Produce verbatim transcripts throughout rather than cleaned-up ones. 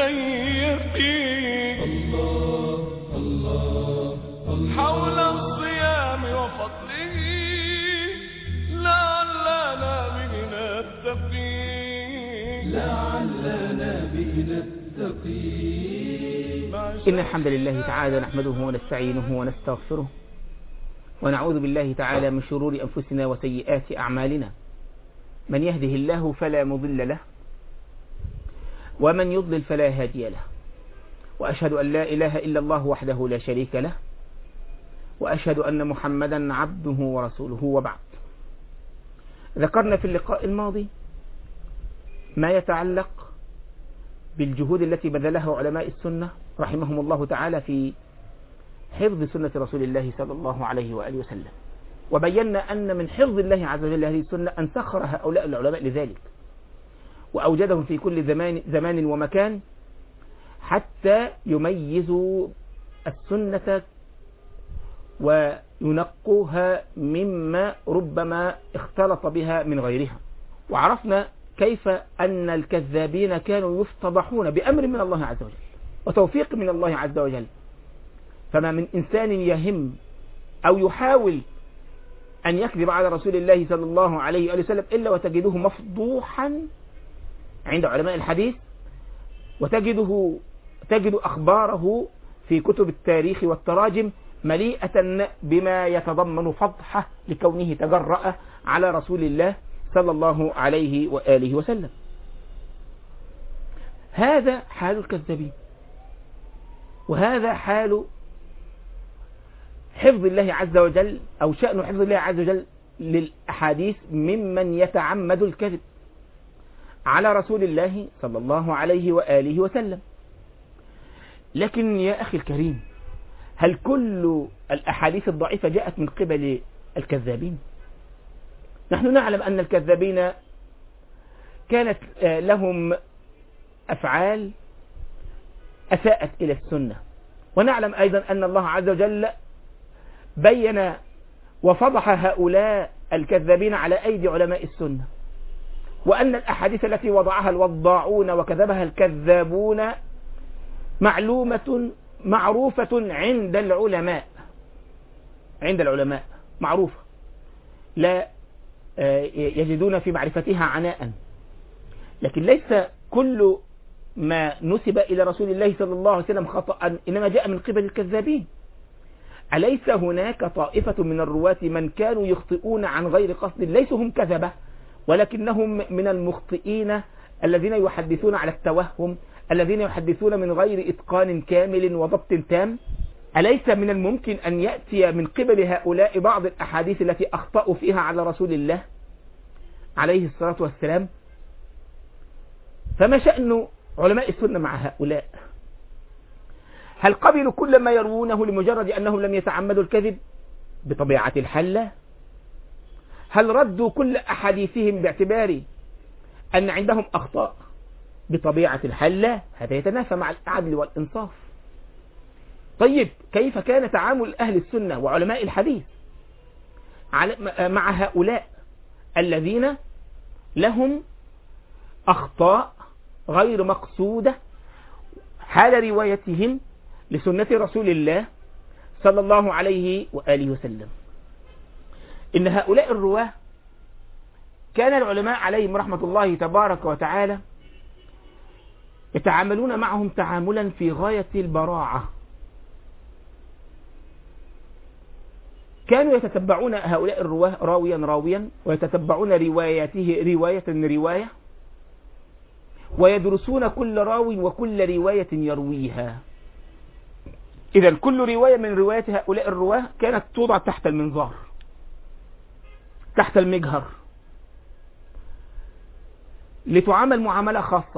شيقي الله الله الله حول الصيام وفضله لعلنا به نتقي لعلنا به نتقي. إن الحمد لله تعالى نحمده ونستعينه ونستغفره ونعوذ بالله تعالى من شرور أنفسنا وسيئات أعمالنا. من يهده الله فلا مضل له ومن يضلل فلا هادي له، وأشهد أن لا إله إلا الله وحده لا شريك له، وأشهد أن محمدا عبده ورسوله. وبعد، ذكرنا في اللقاء الماضي ما يتعلق بالجهود التي بذلها علماء السنة رحمهم الله تعالى في حفظ سنة رسول الله صلى الله عليه وآله وسلم، وبينا أن من حفظ الله عز وجل هذه السنة أن سخر هؤلاء العلماء لذلك، وأوجدهم في كل زمان, زمان ومكان حتى يميزوا السنة وينقوها مما ربما اختلط بها من غيرها. وعرفنا كيف أن الكذابين كانوا يفتضحون بأمر من الله عز وجل وتوفيق من الله عز وجل، فما من إنسان يهم أو يحاول أن يكذب على رسول الله صلى الله عليه وآله وسلم إلا وتجده مفضوحا عند علماء الحديث، وتجده تجد أخباره في كتب التاريخ والتراجم مليئة بما يتضمن فضحه لكونه تجرأ على رسول الله صلى الله عليه وآله وسلم. هذا حال الكذابين، وهذا حال حفظ الله عز وجل أو شأن حفظ الله عز وجل للأحاديث ممن يتعمد الكذب على رسول الله صلى الله عليه وآله وسلم. لكن يا أخي الكريم، هل كل الأحاديث الضعيفة جاءت من قبل الكذابين؟ نحن نعلم أن الكذابين كانت لهم أفعال أساءت إلى السنة، ونعلم أيضا أن الله عز وجل بين وفضح هؤلاء الكذابين على أيدي علماء السنة، وأن الأحاديث التي وضعها الوضاعون وكذبها الكذابون معلومة معروفة عند العلماء عند العلماء معروفة، لا يجدون في معرفتها عناء. لكن ليس كل ما نسب إلى رسول الله صلى الله عليه وسلم خطأ إنما جاء من قبل الكذابين. أليس هناك طائفة من الرواة من كانوا يخطئون عن غير قصد، ليسوا هم كذبة ولكنهم من المخطئين الذين يحدثون على التوهم، الذين يحدثون من غير إتقان كامل وضبط تام؟ أليس من الممكن أن يأتي من قبل هؤلاء بعض الأحاديث التي أخطأوا فيها على رسول الله عليه الصلاة والسلام؟ فما شأن علماء السنة مع هؤلاء؟ هل قبلوا كل ما يروونه لمجرد أنهم لم يتعمدوا الكذب؟ بطبيعة الحال لا. هل ردوا كل أحاديثهم باعتبار أن عندهم أخطاء؟ بطبيعة الحال لا. هذا يتنافى مع العدل والإنصاف. طيب، كيف كان تعامل أهل السنة وعلماء الحديث مع هؤلاء الذين لهم أخطاء غير مقصودة حال روايتهم لسنة رسول الله صلى الله عليه وآله وسلم؟ إن هؤلاء الرواة كان العلماء عليهم رحمة الله تبارك وتعالى يتعاملون معهم تعاملا في غاية البراعة. كانوا يتتبعون هؤلاء الرواه راويا راويا، ويتتبعون رواياته رواية رواية، ويدرسون كل راوي وكل رواية يرويها. إذا كل رواية من روايات هؤلاء الرواه كانت توضع تحت المنظار، تحت المجهر، لتعامل معاملة خاصة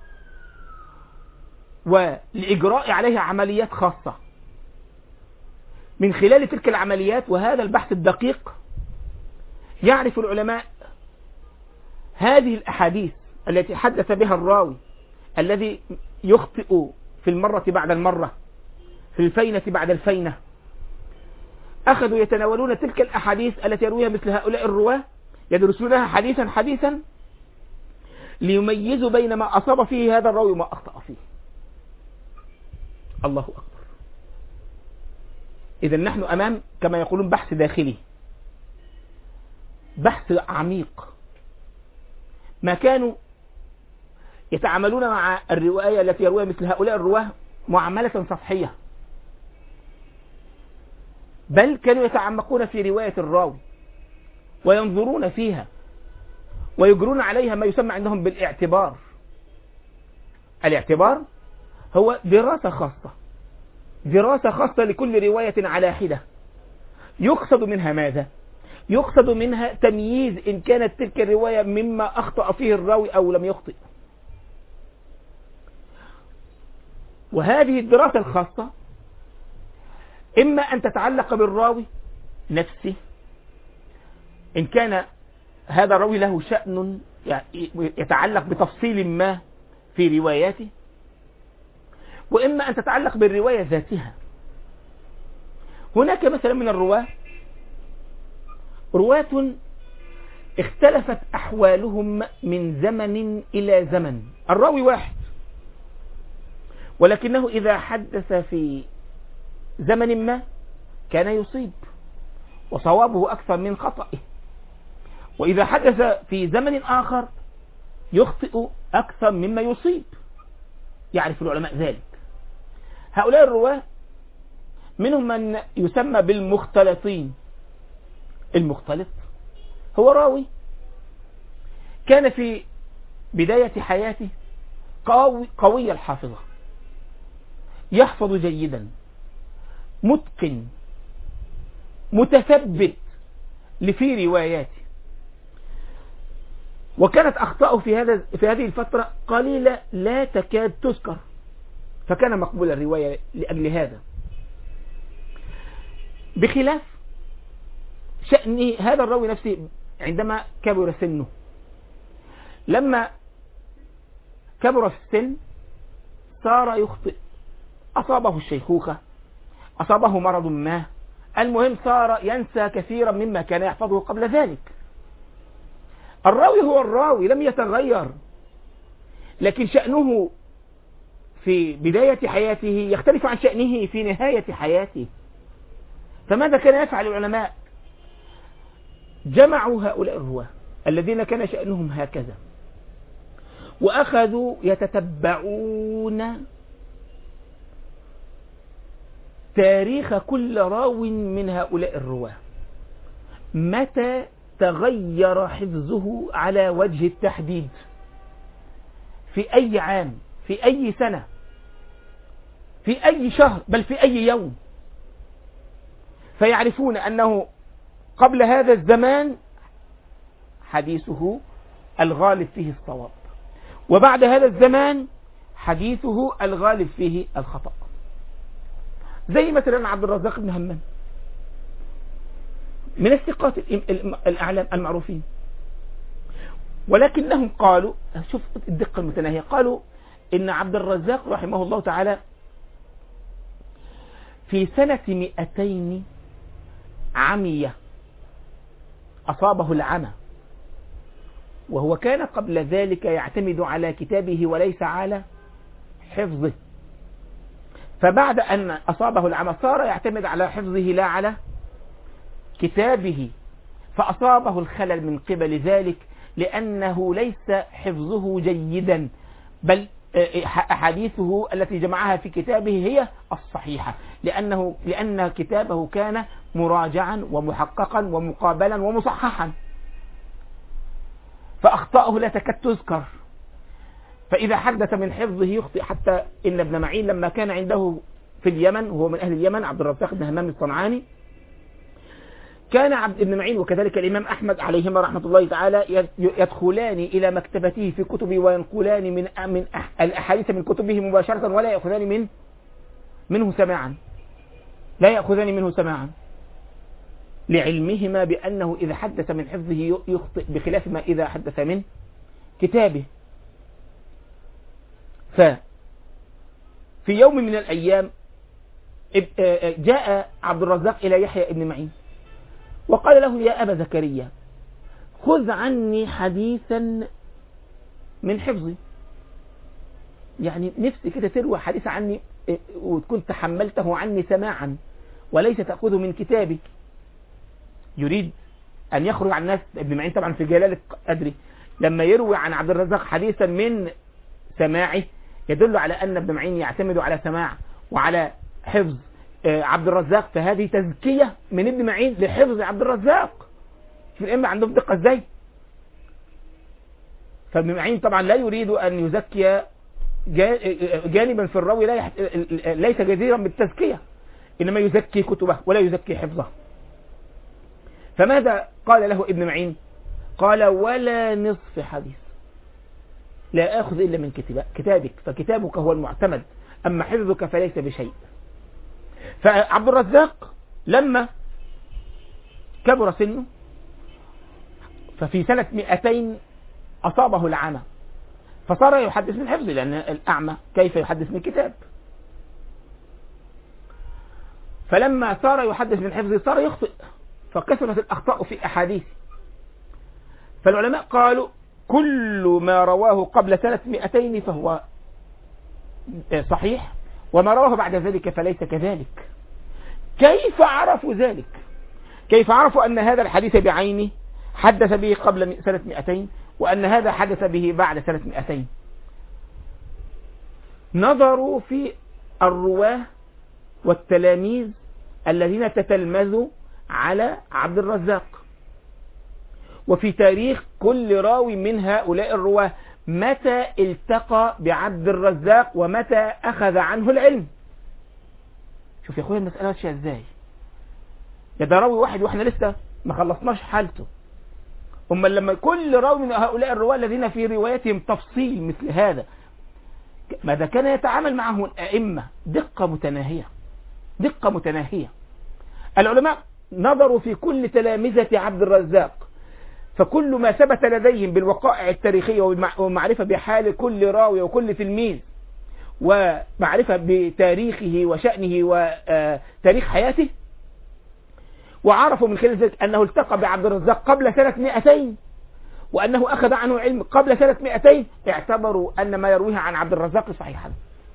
ولإجراء عليها عمليات خاصة. من خلال تلك العمليات وهذا البحث الدقيق يعرف العلماء هذه الأحاديث التي حدث بها الراوي الذي يخطئ في المرة بعد المرة، في الفينة بعد الفينة. أخذوا يتناولون تلك الأحاديث التي يرويها مثل هؤلاء الرواة، يدرسونها حديثا حديثا ليميزوا بين ما أصاب فيه هذا الراوي وما أخطأ فيه. الله أكبر. إذا نحن أمام كما يقولون بحث داخلي، بحث عميق. ما كانوا يتعاملون مع الرواية التي يرويها مثل هؤلاء الرواه معاملة سطحية، بل كانوا يتعمقون في رواية الراوي وينظرون فيها ويجرون عليها ما يسمى عندهم بالاعتبار. الاعتبار هو دراسة خاصة، دراسة خاصة لكل رواية على حدة. يقصد منها ماذا؟ يقصد منها تمييز إن كانت تلك الرواية مما أخطأ فيه الراوي أو لم يخطئ. وهذه الدراسة الخاصة إما أن تتعلق بالراوي نفسه، إن كان هذا الراوي له شأن يتعلق بتفصيل ما في رواياته، وإما أن تتعلق بالرواية ذاتها. هناك مثلا من الرواة رواة اختلفت أحوالهم من زمن إلى زمن. الراوي واحد، ولكنه إذا حدث في زمن ما كان يصيب وصوابه أكثر من خطئه، وإذا حدث في زمن آخر يخطئ أكثر مما يصيب. يعرف العلماء ذلك. هؤلاء الرواة منهم من يسمى بالمختلطين. المختلط هو راوي كان في بداية حياته قوي, قوي الحافظة، يحفظ جيدا، متقن، متثبت لفي رواياته، وكانت أخطاؤه في هذا في هذه الفترة قليلة لا تكاد تذكر، فكان مقبول الرواية لأجل هذا. بخلاف شأن هذا الراوي نفسه عندما كبر سنه. لما كبر في السن صار يخطئ، أصابه الشيخوخة، أصابه مرض ما، المهم صار ينسى كثيرا مما كان يحفظه قبل ذلك. الراوي هو الراوي لم يتغير، لكن شأنه في بداية حياته يختلف عن شأنه في نهاية حياته. فماذا كان يفعل العلماء؟ جمعوا هؤلاء الرواة الذين كان شأنهم هكذا، وأخذوا يتتبعون تاريخ كل راو من هؤلاء الرواة، متى تغير حفظه على وجه التحديد، في أي عام، في أي سنة، في أي شهر، بل في أي يوم. فيعرفون أنه قبل هذا الزمان حديثه الغالب فيه الصواب، وبعد هذا الزمان حديثه الغالب فيه الخطأ. زي مثلا عبد الرزاق بن همام من الثقات الأعلام المعروفين، ولكنهم قالوا، شوف الدقة المتناهية، قالوا إن عبد الرزاق رحمه الله تعالى في سنة مئتين عمية، أصابه العمى، وهو كان قبل ذلك يعتمد على كتابه وليس على حفظه. فبعد أن أصابه العمى صار يعتمد على حفظه لا على كتابه، فأصابه الخلل من قبل ذلك، لأنه ليس حفظه جيدا، بل أحاديثه التي جمعها في كتابه هي الصحيحة، لأنه لأن كتابه كان مراجعا ومحققا ومقابلا ومصححا، فأخطاؤه لا تكاد تذكر. فإذا حدث من حفظه يخطئ، حتى إن ابن معين لما كان عنده في اليمن، وهو من أهل اليمن، عبد الرزاق بن همام الصنعاني، كان عبد ابن معين وكذلك الإمام أحمد عليهما رحمة الله تعالى يدخلان إلى مكتبته في كتبه وينقلان من من الأحاديث من كتبه مباشرة، ولا يأخذان من منه سماعا، لا يأخذان منه سماعا، لعلمهما بأنه إذا حدث من حفظه يخطئ، بخلاف ما إذا حدث من كتابه. ففي يوم من الأيام جاء عبد الرزاق إلى يحيى ابن معين وقال له: يا أبا زكريا، خذ عني حديثا من حفظي، يعني نفسي كده تروى حديث عني وتكون تحملته عني سماعا وليس تأخذه من كتابك. يريد أن يخرج عن الناس. ابن معين طبعا في جلالة قدره لما يروي عن عبد الرزاق حديثا من سماعه يدل على أن ابن معين يعتمد على سماع وعلى حفظ عبد الرزاق، فهذه تزكية من ابن معين لحفظ عبد الرزاق. في الأئمة عندهم دقة ازاي. فابن معين طبعا لا يريد أن يزكي جانبا في الراوي لا يح... ليس جديرا بالتزكية، إنما يزكي كتبه ولا يزكي حفظه. فماذا قال له ابن معين؟ قال ولا نصف حديث لا آخذ إلا من كتابك فكتابك هو المعتمد، أما حفظك فليس بشيء. فعبد الرزاق لما كبر سنه ففي سنة مئتين أصابه العمى، فصار يحدث من حفظه، لأن الأعمى كيف يحدث من كتاب؟ فلما صار يحدث من حفظه صار يخطئ، فكثرت الأخطاء في أحاديث. فالعلماء قالوا كل ما رواه قبل سنة مئتين فهو صحيح، وما رواه بعد ذلك فليس كذلك. كيف عرفوا ذلك؟ كيف عرفوا أن هذا الحديث بعينه حدث به قبل سنة مئتين وأن هذا حدث به بعد سنة مئتين؟ نظروا في الرواه والتلاميذ الذين تتلمذوا على عبد الرزاق، وفي تاريخ كل راوي من هؤلاء الرواه متى التقى بعبد الرزاق ومتى أخذ عنه العلم. شوف يا أخويا المسألة ماشية ازاي. يا ده راوي واحد واحنا لسه ما خلصناش حالته، أما لما كل راوي من هؤلاء الرواه الذين في روايتهم تفصيل مثل هذا ماذا كان يتعامل معه الأئمة؟ دقة متناهية، دقة متناهية. العلماء نظروا في كل تلامذة عبد الرزاق، فكل ما ثبت لديهم بالوقائع التاريخية ومعرفة بحال كل راوي وكل تلميذ ومعرفة بتاريخه وشأنه وتاريخ حياته، وعرفوا من خلال ذلك أنه التقى بعبد الرزاق قبل سنة مئتين وأنه أخذ عنه علم قبل سنة مئتين، اعتبروا أن ما يرويه عن عبد الرزاق صحيحا.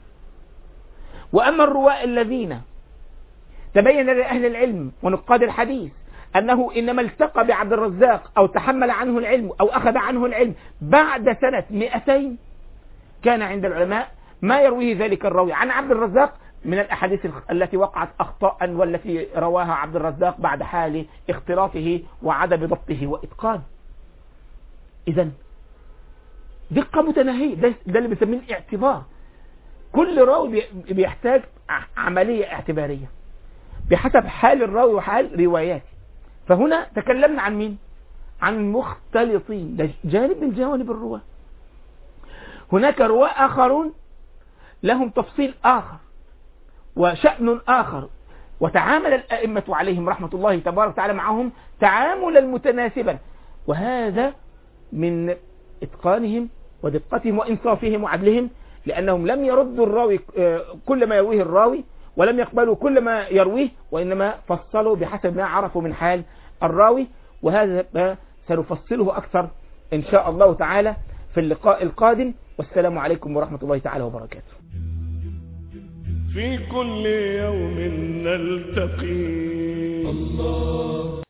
وأما الرواة الذين تبين لأهل العلم ونقاد الحديث أنه إنما التقى بعبد الرزاق أو تحمل عنه العلم أو أخذ عنه العلم بعد سنة مئتين، كان عند العلماء ما يرويه ذلك الراوي عن عبد الرزاق من الأحاديث التي وقعت أخطاء والتي رواها عبد الرزاق بعد حال اختلاطه وعدم ضبطه وإتقانه. إذن دقة متناهية، ده, ده اللي بنسميه الاعتبار. كل راوي بيحتاج عملية اعتبارية بحسب حال الراوي وحال رواياته. فهنا تكلمنا عن مين؟ عن مختلطين، ده جانب من جوانب الرواة. هناك رواة آخرون لهم تفصيل آخر وشأن آخر، وتعامل الأئمة عليهم رحمة الله تبارك وتعالى معهم تعاملا متناسبا، وهذا من إتقانهم ودقتهم وإنصافهم وعدلهم، لأنهم لم يردوا الراوي كل ما يرويه الراوي ولم يقبلوا كل ما يرويه، وإنما فصلوا بحسب ما عرفوا من حال الراوي. وهذا ما سنفصله أكثر إن شاء الله تعالى في اللقاء القادم. والسلام عليكم ورحمة الله تعالى وبركاته. في كل يوم نلتقي الله